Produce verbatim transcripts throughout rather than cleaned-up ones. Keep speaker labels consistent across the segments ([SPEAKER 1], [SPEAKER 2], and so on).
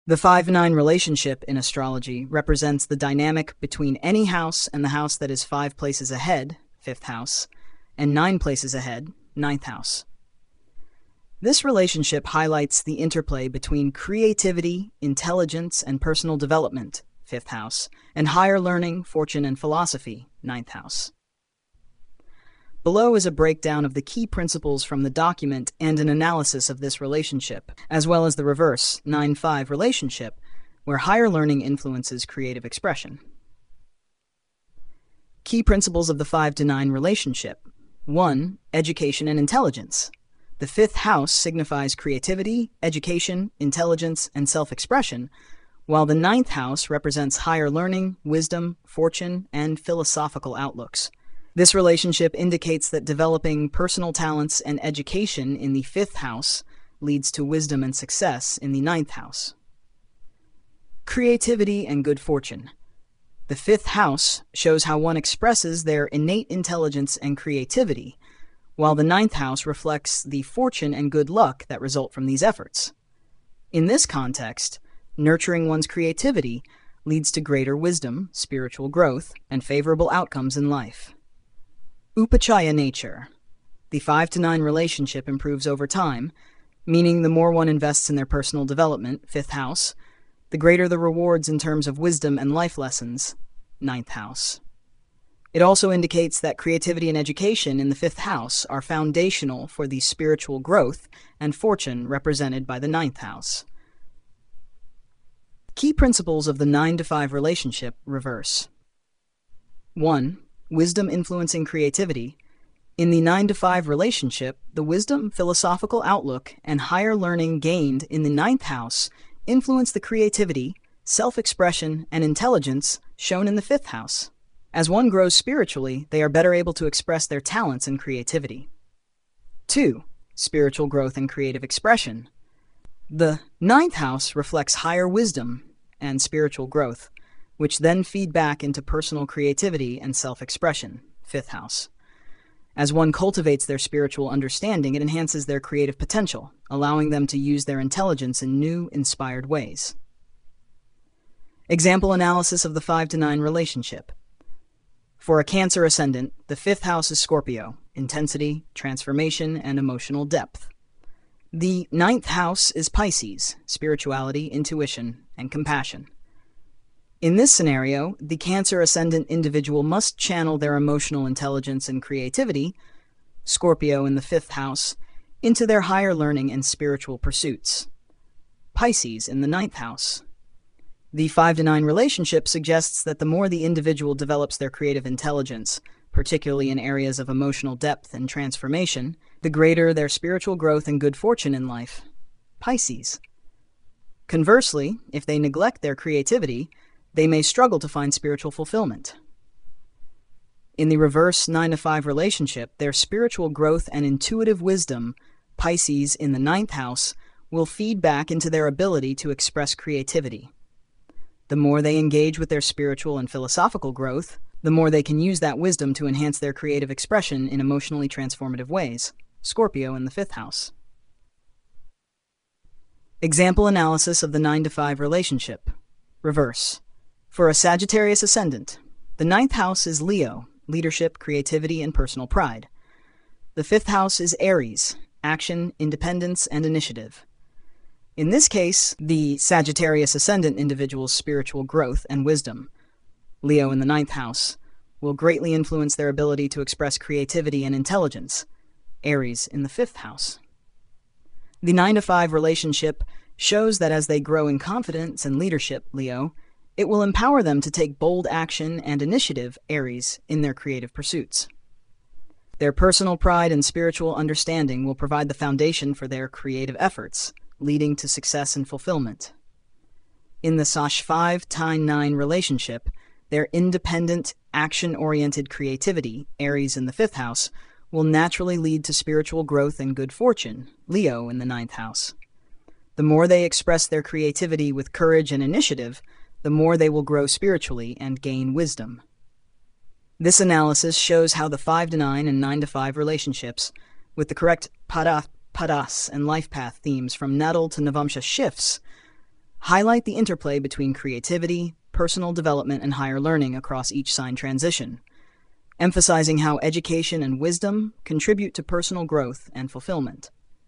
[SPEAKER 1] The five nine relationship in astrology represents the dynamic between any house and the house that is five places ahead, fifth house, and nine places ahead, ninth house. This relationship highlights the interplay between creativity, intelligence, and personal development, fifth house, and higher learning, fortune, and philosophy, ninth house. Below is a breakdown of the key principles from the document and an analysis of this relationship, as well as the reverse, nine five relationship, where higher learning influences creative expression. Key principles of the five to nine relationship. one. Education and intelligence. The fifth house signifies creativity, education, intelligence, and self-expression, while the ninth house represents higher learning, wisdom, fortune, and philosophical outlooks. This relationship indicates that developing personal talents and education in the fifth house leads to wisdom and success in the ninth house. Creativity and good fortune. The fifth house shows how one expresses their innate intelligence and creativity, while the ninth house reflects the fortune and good luck that result from these efforts. In this context, nurturing one's creativity leads to greater wisdom, spiritual growth, and favorable outcomes in life. Upachaya nature. The five to nine relationship improves over time, meaning the more one invests in their personal development, fifth house, the greater the rewards in terms of wisdom and life lessons, ninth house. It also indicates that creativity and education in the fifth house are foundational for the spiritual growth and fortune represented by the ninth house. Key principles of the nine to five relationship reverse. one. Wisdom influencing creativity. In the nine to five relationship, the wisdom, philosophical outlook, and higher learning gained in the ninth house influence the creativity, self-expression, and intelligence shown in the fifth house. As one grows spiritually, they are better able to express their talents and creativity. two. Spiritual growth and creative expression. The ninth house reflects higher wisdom and spiritual growth, which then feed back into personal creativity and self-expression, fifth house. As one cultivates their spiritual understanding, it enhances their creative potential, allowing them to use their intelligence in new, inspired ways. Example analysis of the five to nine relationship. For a Cancer ascendant, the fifth house is Scorpio, intensity, transformation, and emotional depth. The ninth house is Pisces, spirituality, intuition, and compassion. In this scenario, the Cancer ascendant individual must channel their emotional intelligence and creativity, Scorpio in the fifth house, into their higher learning and spiritual pursuits, Pisces in the ninth house. The five to nine relationship suggests that the more the individual develops their creative intelligence, particularly in areas of emotional depth and transformation, the greater their spiritual growth and good fortune in life, Pisces. Conversely, if they neglect their creativity, they may struggle to find spiritual fulfillment. In the reverse nine to five relationship, their spiritual growth and intuitive wisdom, Pisces in the ninth house, will feed back into their ability to express creativity. The more they engage with their spiritual and philosophical growth, the more they can use that wisdom to enhance their creative expression in emotionally transformative ways, Scorpio in the fifth house. Example analysis of the nine to five relationship. Reverse. For a Sagittarius ascendant, the ninth house is Leo, leadership, creativity, and personal pride. The fifth house is Aries, action, independence, and initiative. In this case, the Sagittarius ascendant individual's spiritual growth and wisdom, Leo in the ninth house, will greatly influence their ability to express creativity and intelligence, Aries in the fifth house. The nine to five relationship shows that as they grow in confidence and leadership, Leo, it will empower them to take bold action and initiative, Aries, in their creative pursuits. Their personal pride and spiritual understanding will provide the foundation for their creative efforts, leading to success and fulfillment. In the Sash five to nine relationship, their independent, action-oriented creativity, Aries in the fifth house, will naturally lead to spiritual growth and good fortune, Leo in the ninth house. The more they express their creativity with courage and initiative, the more they will grow spiritually and gain wisdom. This analysis shows how the five to nine and nine to five relationships, with the correct pada, padas, and life path themes from Natal to Navamsha shifts, highlight the interplay between creativity, personal development, and higher learning across each sign transition, emphasizing how education and wisdom contribute to personal growth and fulfillment.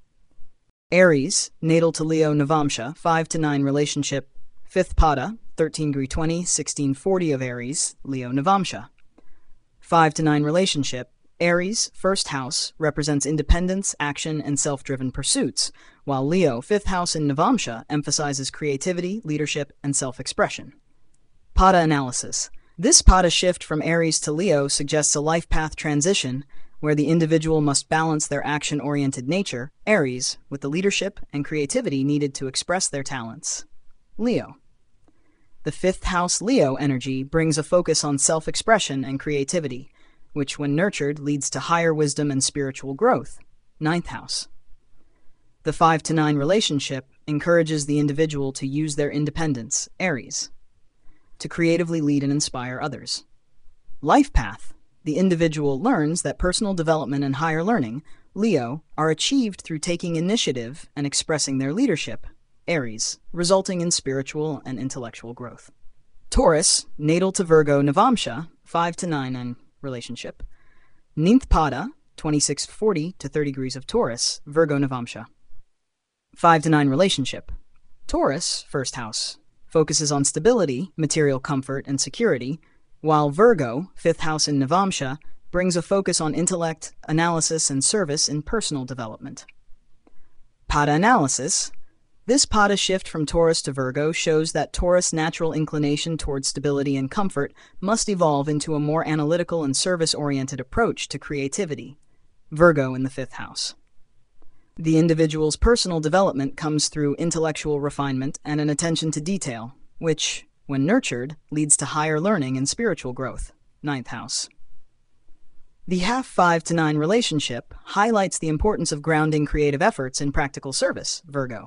[SPEAKER 1] Aries, natal to Leo Navamsha, five to nine relationship, fifth Pada, thirteen degree twenty, sixteen forty of Aries, Leo Navamsha. five to nine relationship, Aries, first house, represents independence, action, and self-driven pursuits, while Leo, fifth house in Navamsha, emphasizes creativity, leadership, and self-expression. Pada analysis. This Pada shift from Aries to Leo suggests a life path transition where the individual must balance their action-oriented nature, Aries, with the leadership and creativity needed to express their talents. Leo. The fifth house Leo energy brings a focus on self-expression and creativity, which when nurtured leads to higher wisdom and spiritual growth, ninth house. The five to nine relationship encourages the individual to use their independence, Aries, to creatively lead and inspire others. Life path. The individual learns that personal development and higher learning, Leo, are achieved through taking initiative and expressing their leadership, Aries, resulting in spiritual and intellectual growth. Taurus, natal to Virgo Navamsha, five to nine and relationship. Ninth Pada, twenty-six forty to thirty degrees of Taurus, Virgo Navamsha. five to nine relationship. Taurus, first house, focuses on stability, material comfort, and security, while Virgo, fifth house in Navamsha, brings a focus on intellect, analysis, and service in personal development. Pada analysis. This Pada shift from Taurus to Virgo shows that Taurus' natural inclination towards stability and comfort must evolve into a more analytical and service-oriented approach to creativity, Virgo in the fifth house. The individual's personal development comes through intellectual refinement and an attention to detail, which, when nurtured, leads to higher learning and spiritual growth, ninth house. The half five to nine relationship highlights the importance of grounding creative efforts in practical service, Virgo.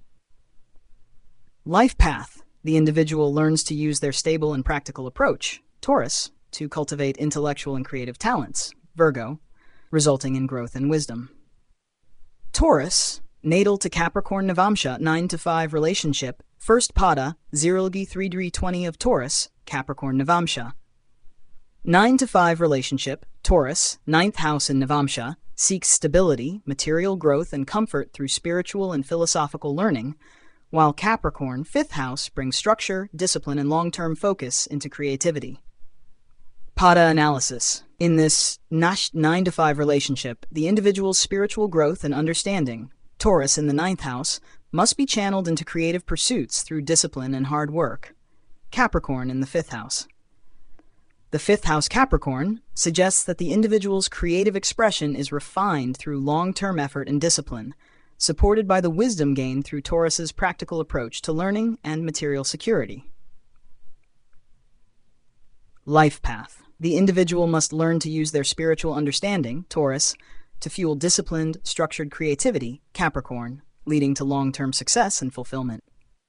[SPEAKER 1] Life path. The individual learns to use their stable and practical approach, Taurus, to cultivate intellectual and creative talents, Virgo, resulting in growth and wisdom. Taurus, natal to Capricorn Navamsha, nine to five relationship, first Pada, zero degree three degree twenty of Taurus, Capricorn Navamsha. nine to five relationship, Taurus, ninth house in Navamsha, seeks stability, material growth, and comfort through spiritual and philosophical learning, while Capricorn, fifth house, brings structure, discipline, and long-term focus into creativity. Pada analysis. In this nine to five relationship, the individual's spiritual growth and understanding, Taurus in the ninth house, must be channeled into creative pursuits through discipline and hard work, Capricorn in the fifth house. The fifth house Capricorn suggests that the individual's creative expression is refined through long-term effort and discipline, supported by the wisdom gained through Taurus's practical approach to learning and material security. Life path. The individual must learn to use their spiritual understanding, Taurus, to fuel disciplined, structured creativity, Capricorn, leading to long-term success and fulfillment.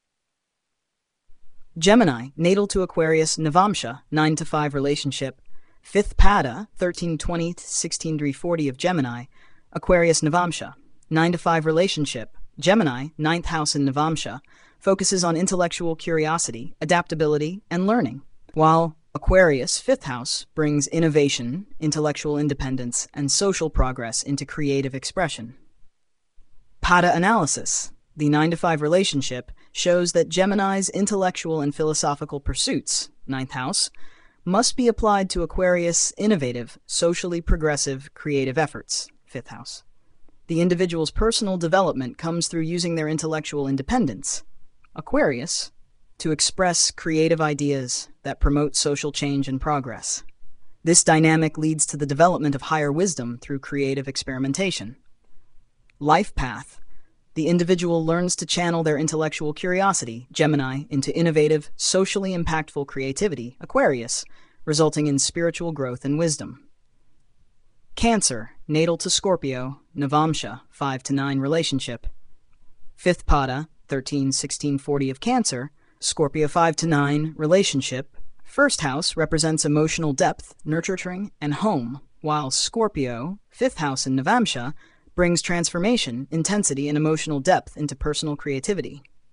[SPEAKER 1] Gemini, natal to Aquarius Navamsha, nine to five relationship, fifth Pada, thirteen twenty to sixteen forty of Gemini, Aquarius Navamsha. nine to five relationship, Gemini, ninth house in Navamsha, focuses on intellectual curiosity, adaptability, and learning, while Aquarius, fifth house, brings innovation, intellectual independence, and social progress into creative expression. Pada analysis. The nine to five relationship shows that Gemini's intellectual and philosophical pursuits, ninth house, must be applied to Aquarius' innovative, socially progressive, creative efforts, fifth house. The individual's personal development comes through using their intellectual independence, Aquarius, to express creative ideas that promote social change and progress. This dynamic leads to the development of higher wisdom through creative experimentation. Life path. The individual learns to channel their intellectual curiosity, Gemini, into innovative, socially impactful creativity, Aquarius, resulting in spiritual growth and wisdom. Cancer, natal to Scorpio, Navamsha, five to nine relationship. Fifth Pada, thirteen sixteen forty of Cancer, Scorpio five to nine relationship. First house represents emotional depth, nurturing, and home, while Scorpio, fifth house in Navamsha, brings transformation, intensity, and emotional depth into personal creativity.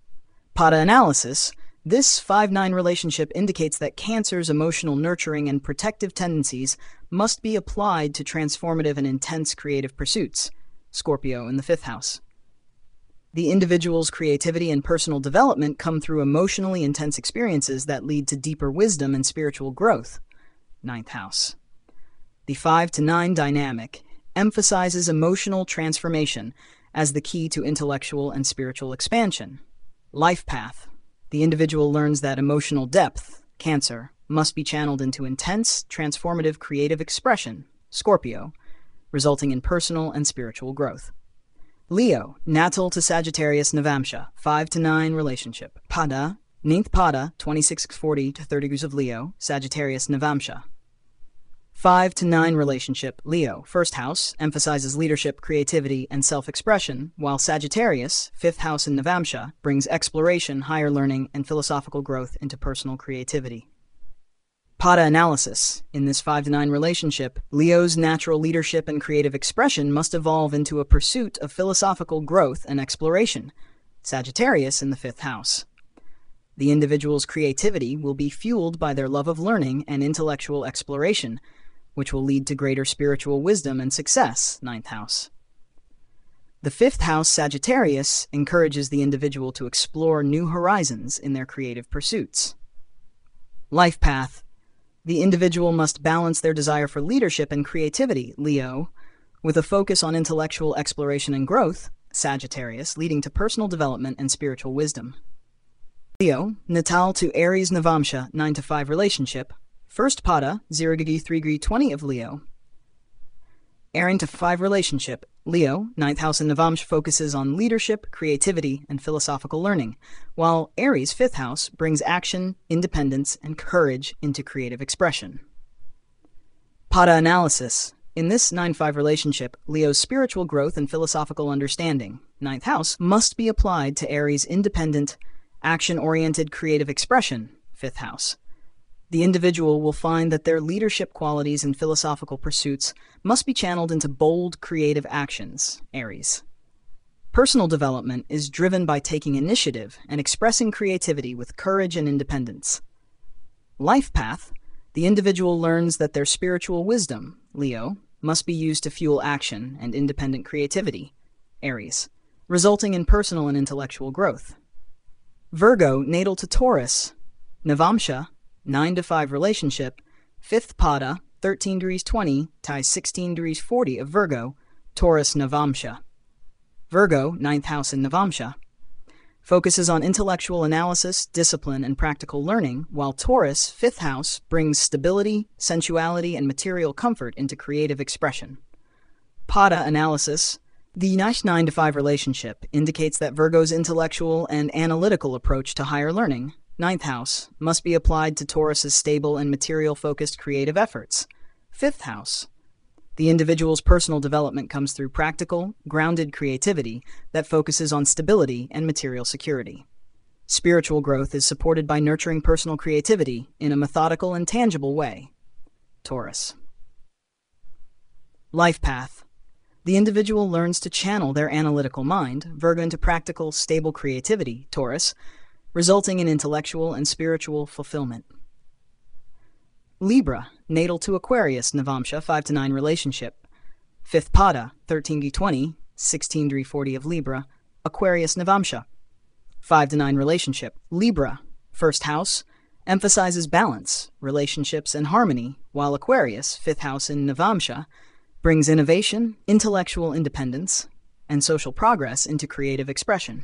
[SPEAKER 1] Pada analysis. This five nine relationship indicates that Cancer's emotional nurturing and protective tendencies must be applied to transformative and intense creative pursuits. Scorpio in the fifth house. The individual's creativity and personal development come through emotionally intense experiences that lead to deeper wisdom and spiritual growth. Ninth house. The five to nine dynamic emphasizes emotional transformation as the key to intellectual and spiritual expansion. Life path. The individual learns that emotional depth, Cancer, must be channeled into intense, transformative creative expression, Scorpio, resulting in personal and spiritual growth. Leo, natal to Sagittarius Navamsha, five to nine relationship. Pada, ninth Pada, twenty-six forty to thirty degrees of Leo, Sagittarius Navamsha. five to nine relationship, Leo, first house, emphasizes leadership, creativity, and self-expression, while Sagittarius, fifth house in Navamsha, brings exploration, higher learning, and philosophical growth into personal creativity. Pada analysis. In this five to nine relationship, Leo's natural leadership and creative expression must evolve into a pursuit of philosophical growth and exploration. Sagittarius in the fifth house. The individual's creativity will be fueled by their love of learning and intellectual exploration, which will lead to greater spiritual wisdom and success, ninth house. The fifth house, Sagittarius, encourages the individual to explore new horizons in their creative pursuits. Life path. The individual must balance their desire for leadership and creativity, Leo, with a focus on intellectual exploration and growth, Sagittarius, leading to personal development and spiritual wisdom. Leo, natal to Aries Navamsha, nine to five relationship. First Pada, zero degree three degree twenty of Leo. Aries to five relationship. Leo, ninth house in Navamsha, focuses on leadership, creativity, and philosophical learning, while Aries, fifth house, brings action, independence, and courage into creative expression. Pada analysis. In this nine five relationship, Leo's spiritual growth and philosophical understanding, ninth house, must be applied to Aries' independent, action-oriented creative expression, fifth house. The individual will find that their leadership qualities and philosophical pursuits must be channeled into bold, creative actions, Aries. Personal development is driven by taking initiative and expressing creativity with courage and independence. Life path. The individual learns that their spiritual wisdom, Leo, must be used to fuel action and independent creativity, Aries, resulting in personal and intellectual growth. Virgo, natal to Taurus, Navamsha, nine to five relationship, fifth Pada, thirteen degrees twenty to sixteen degrees forty of Virgo, Taurus Navamsha. Virgo, ninth house in Navamsha, focuses on intellectual analysis, discipline, and practical learning, while Taurus, fifth house, brings stability, sensuality, and material comfort into creative expression. Pada analysis. The nine to five relationship indicates that Virgo's intellectual and analytical approach to higher learning, ninth house, must be applied to Taurus's stable and material-focused creative efforts, fifth house. The individual's personal development comes through practical, grounded creativity that focuses on stability and material security. Spiritual growth is supported by nurturing personal creativity in a methodical and tangible way, Taurus. Life path. The individual learns to channel their analytical mind, Virgo, into practical, stable creativity, Taurus, resulting in intellectual and spiritual fulfillment. Libra, natal to Aquarius, Navamsha, five to nine relationship. Fifth Pada, thirteen to twenty, sixteen to forty of Libra, Aquarius, Navamsha. five to nine relationship. Libra, first house, emphasizes balance, relationships, and harmony, while Aquarius, fifth house in Navamsha, brings innovation, intellectual independence, and social progress into creative expression.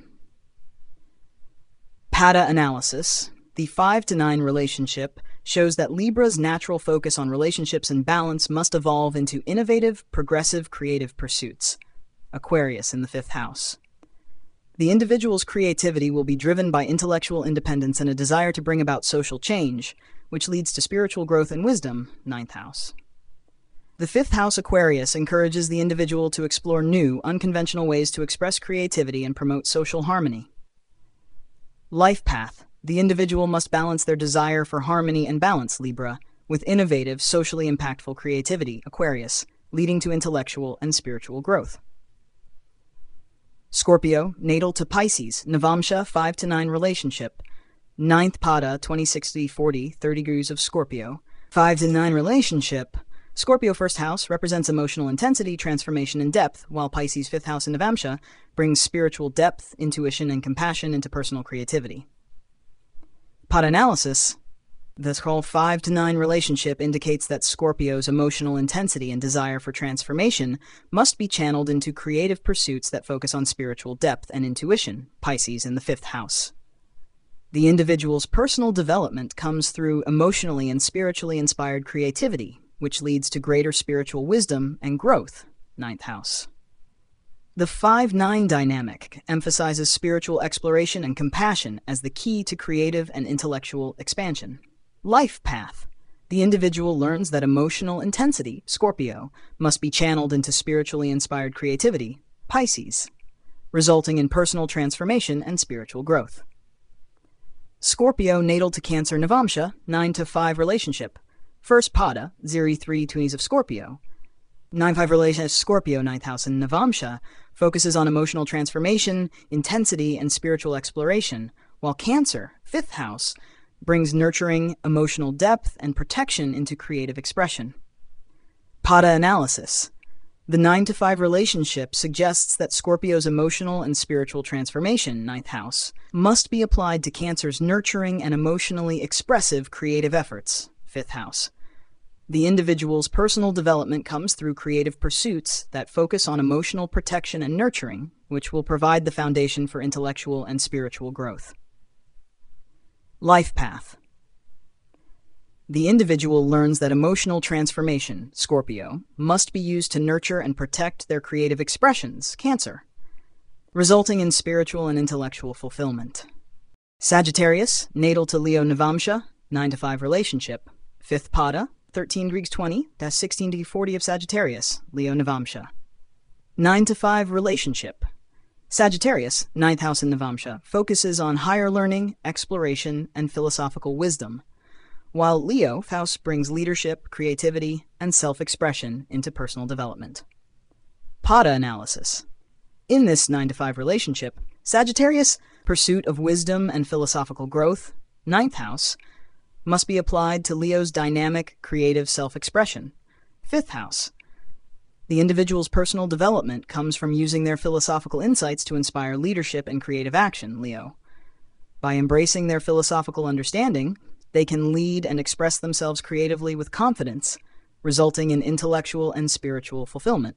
[SPEAKER 1] Pada analysis. The five to nine relationship shows that Libra's natural focus on relationships and balance must evolve into innovative, progressive, creative pursuits. Aquarius in the fifth house. The individual's creativity will be driven by intellectual independence and a desire to bring about social change, which leads to spiritual growth and wisdom, ninth house. The fifth house Aquarius encourages the individual to explore new, unconventional ways to express creativity and promote social harmony. Life path. The individual must balance their desire for harmony and balance, Libra, with innovative, socially impactful creativity, Aquarius, leading to intellectual and spiritual growth. Scorpio, natal to Pisces, Navamsha, five to nine relationship. Ninth Pada, twenty, sixty, forty, thirty degrees of Scorpio. five to nine relationship. Scorpio first house represents emotional intensity, transformation, and depth, while Pisces fifth house in Navamsha brings spiritual depth, intuition, and compassion into personal creativity. Pada analysis. This whole five to nine relationship indicates that Scorpio's emotional intensity and desire for transformation must be channeled into creative pursuits that focus on spiritual depth and intuition, Pisces in the fifth house. The individual's personal development comes through emotionally and spiritually inspired creativity, which leads to greater spiritual wisdom and growth, ninth house. The five nine dynamic emphasizes spiritual exploration and compassion as the key to creative and intellectual expansion. Life path. The individual learns that emotional intensity, Scorpio, must be channeled into spiritually inspired creativity, Pisces, resulting in personal transformation and spiritual growth. Scorpio natal to Cancer Navamsha, nine to five relationship. First Pada, zero three twenties of Scorpio. nine five relationship Scorpio, ninth house in Navamsha, focuses on emotional transformation, intensity, and spiritual exploration, while Cancer, fifth house, brings nurturing, emotional depth, and protection into creative expression. Pada analysis. The nine to five relationship suggests that Scorpio's emotional and spiritual transformation, ninth house, must be applied to Cancer's nurturing and emotionally expressive creative efforts, fifth house. The individual's personal development comes through creative pursuits that focus on emotional protection and nurturing, which will provide the foundation for intellectual and spiritual growth. Life path. The individual learns that emotional transformation, Scorpio, must be used to nurture and protect their creative expressions, Cancer, resulting in spiritual and intellectual fulfillment. Sagittarius, natal to Leo Navamsha, nine to five relationship. Fifth Pada, thirteen degrees twenty, sixteen degrees forty of Sagittarius, Leo Navamsha. nine to five relationship. Sagittarius, ninth house in Navamsha, focuses on higher learning, exploration, and philosophical wisdom, while Leo house brings leadership, creativity, and self-expression into personal development. Pada analysis. In this nine to five relationship, Sagittarius' pursuit of wisdom and philosophical growth, ninth house, must be applied to Leo's dynamic, creative self-expression, fifth house. The individual's personal development comes from using their philosophical insights to inspire leadership and creative action, Leo. By embracing their philosophical understanding, they can lead and express themselves creatively with confidence, resulting in intellectual and spiritual fulfillment.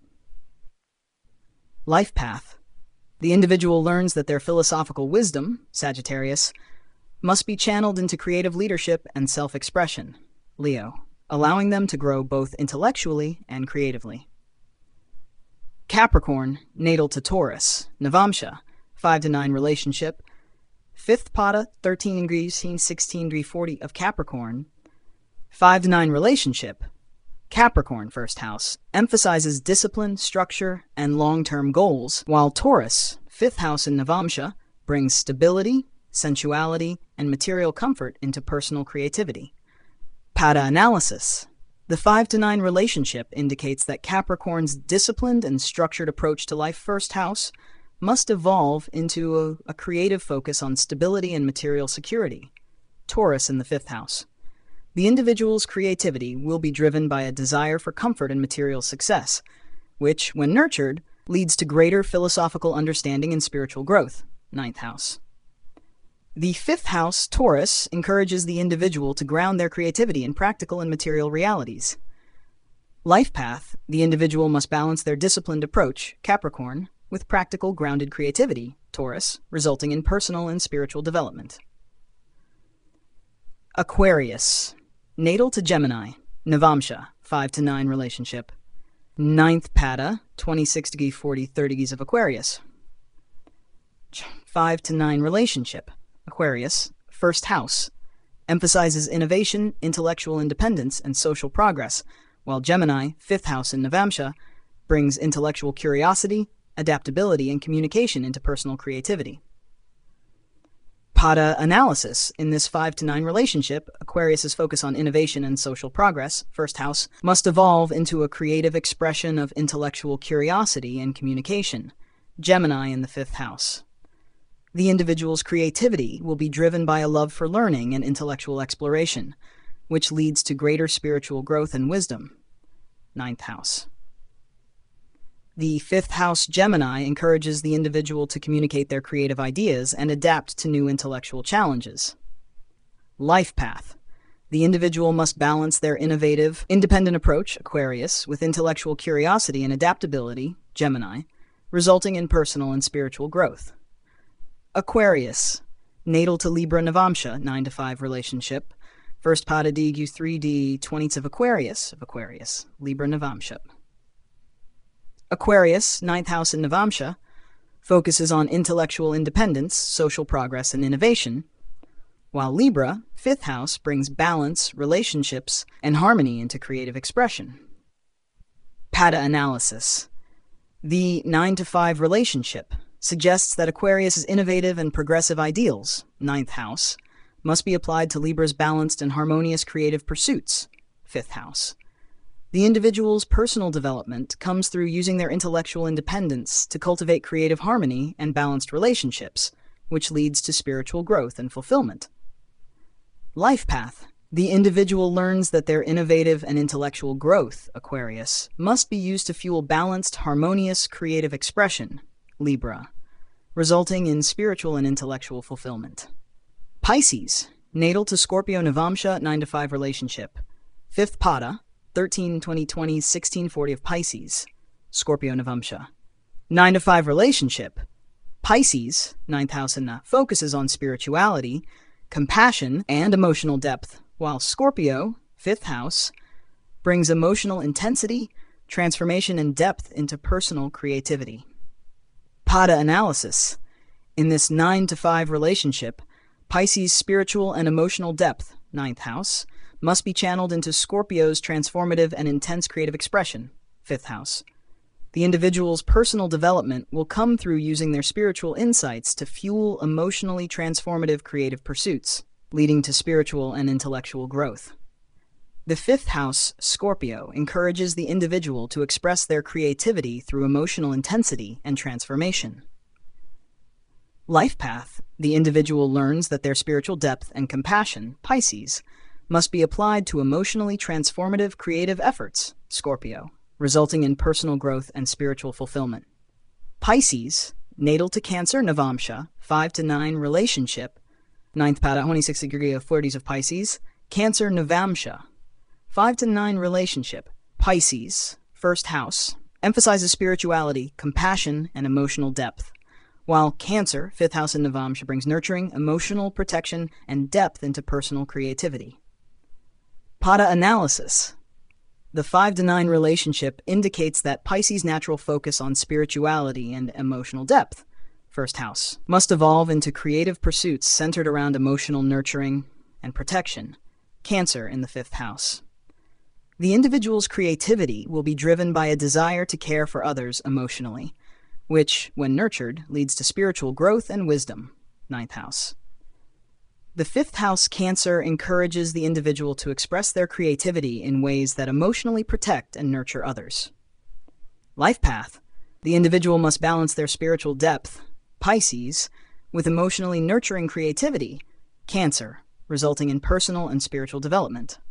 [SPEAKER 1] Life path. The individual learns that their philosophical wisdom, Sagittarius, must be channeled into creative leadership and self-expression, Leo, allowing them to grow both intellectually and creatively. Capricorn, natal to Taurus, Navamsha, five to nine relationship. Fifth Pada, thirteen degrees, sixteen degrees forty of Capricorn. five to nine relationship. Capricorn, first house, emphasizes discipline, structure, and long-term goals, while Taurus, fifth house in Navamsha, brings stability, sensuality, and material comfort into personal creativity. Pada analysis. The five to nine relationship indicates that Capricorn's disciplined and structured approach to life, first house, must evolve into a, a creative focus on stability and material security, Taurus in the fifth house. The individual's creativity will be driven by a desire for comfort and material success, which, when nurtured, leads to greater philosophical understanding and spiritual growth, ninth house. The fifth house, Taurus, encourages the individual to ground their creativity in practical and material realities. Life path, the individual must balance their disciplined approach, Capricorn, with practical, grounded creativity, Taurus, resulting in personal and spiritual development. Aquarius, natal to Gemini, Navamsha, five to nine relationship. Ninth Pada, twenty-six degrees forty, thirty degrees of Aquarius. five to nine relationship. Aquarius, first house, emphasizes innovation, intellectual independence, and social progress, while Gemini, fifth house in Navamsha, brings intellectual curiosity, adaptability, and communication into personal creativity. Pada analysis. In this five to nine relationship, Aquarius's focus on innovation and social progress, first house, must evolve into a creative expression of intellectual curiosity and communication, Gemini in the fifth house. The individual's creativity will be driven by a love for learning and intellectual exploration, which leads to greater spiritual growth and wisdom. Ninth house. The fifth house Gemini encourages the individual to communicate their creative ideas and adapt to new intellectual challenges. Life path. The individual must balance their innovative, independent approach, Aquarius, with intellectual curiosity and adaptability, Gemini, resulting in personal and spiritual growth. Aquarius, natal to Libra Navamsha, nine to five relationship, first pada D Q three D, twentieth of Aquarius, of Aquarius, Libra Navamsha. Aquarius, ninth house in Navamsha, focuses on intellectual independence, social progress, and innovation, while Libra, fifth house, brings balance, relationships, and harmony into creative expression. Pada analysis. The nine to five relationship suggests that Aquarius's innovative and progressive ideals, ninth house, must be applied to Libra's balanced and harmonious creative pursuits, fifth house. The individual's personal development comes through using their intellectual independence to cultivate creative harmony and balanced relationships, which leads to spiritual growth and fulfillment. Life path. The individual learns that their innovative and intellectual growth, Aquarius, must be used to fuel balanced, harmonious, creative expression, Libra, resulting in spiritual and intellectual fulfillment. Pisces, natal to Scorpio Navamsha, nine to five relationship, fifth pada, thirteen twenty twenty sixteen forty of Pisces, Scorpio Navamsha. nine to five relationship. Pisces, ninth house in Na, focuses on spirituality, compassion, and emotional depth, while Scorpio, fifth house, brings emotional intensity, transformation, and depth into personal creativity. Pada analysis. In this nine to five relationship, Pisces' spiritual and emotional depth, ninth house, must be channeled into Scorpio's transformative and intense creative expression, fifth house. The individual's personal development will come through using their spiritual insights to fuel emotionally transformative creative pursuits, leading to spiritual and intellectual growth. The fifth house, Scorpio, encourages the individual to express their creativity through emotional intensity and transformation. Life path. The individual learns that their spiritual depth and compassion, Pisces, must be applied to emotionally transformative creative efforts, Scorpio, resulting in personal growth and spiritual fulfillment. Pisces, natal to Cancer Navamsha, five to nine relationship, ninth pada, twenty-sixth degree of forties of Pisces, Cancer Navamsha, five to nine relationship, Pisces, first house, emphasizes spirituality, compassion, and emotional depth, while Cancer, fifth house in Navamsha, brings nurturing, emotional protection, and depth into personal creativity. Pada analysis. The five to nine relationship indicates that Pisces' natural focus on spirituality and emotional depth, first house, must evolve into creative pursuits centered around emotional nurturing and protection, Cancer in the fifth house. The individual's creativity will be driven by a desire to care for others emotionally, which, when nurtured, leads to spiritual growth and wisdom, ninth house. The fifth house Cancer encourages the individual to express their creativity in ways that emotionally protect and nurture others. Life path. The individual must balance their spiritual depth, Pisces, with emotionally nurturing creativity, Cancer, resulting in personal and spiritual development.